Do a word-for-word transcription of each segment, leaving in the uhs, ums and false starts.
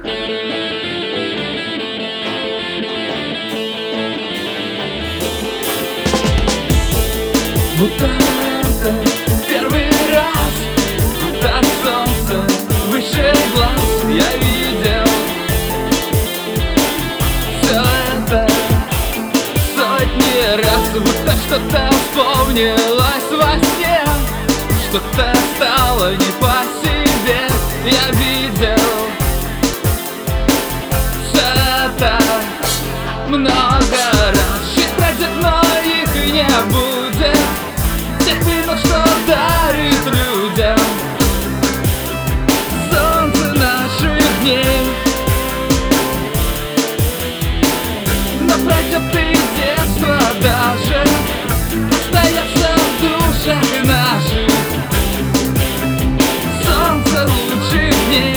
Будто это первый раз, будто солнце выше глаз я видел. Все это сотни раз, будто что-то вспомнилось во сне, что-то стало не по себе. Я видел все это много раз. Жизнь пройдет, но их не будет, тех минут, что дарит людям солнце наших дней. Но пройдет и детство даже, остается в душах наших солнце лучших дней.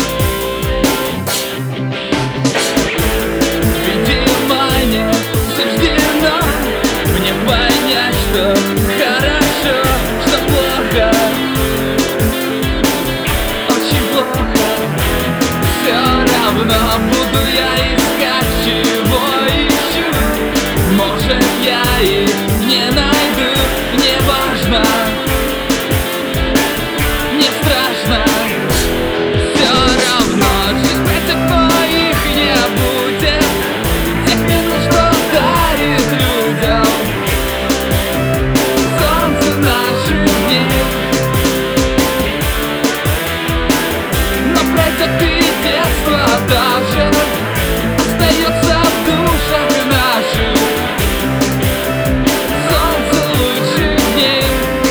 Видимо, не суждено мне понять, что хорошо, что плохо, очень плохо. Все равно буду я искать, чего ищу. Может, я и не найду, не важно, не страшно. Все равно жизнь пройдет, но их не будет, тех минут, что дарит людям солнце наших дней. Но пройдет и детство даже, остается в душах наших солнце лучших дней.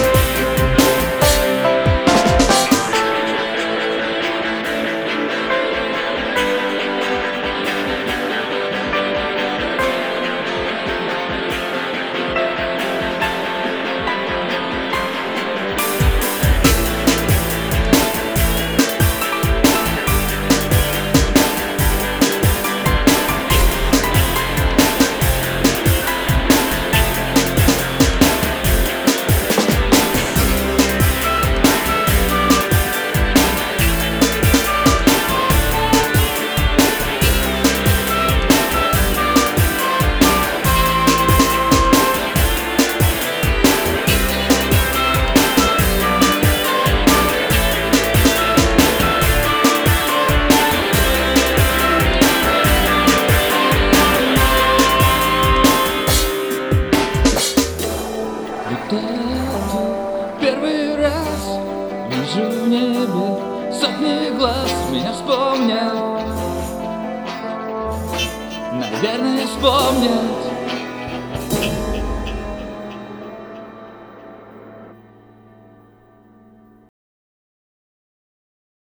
Первый раз вижу в небе сотни глаз, меня вспомнят, наверное, вспомнят.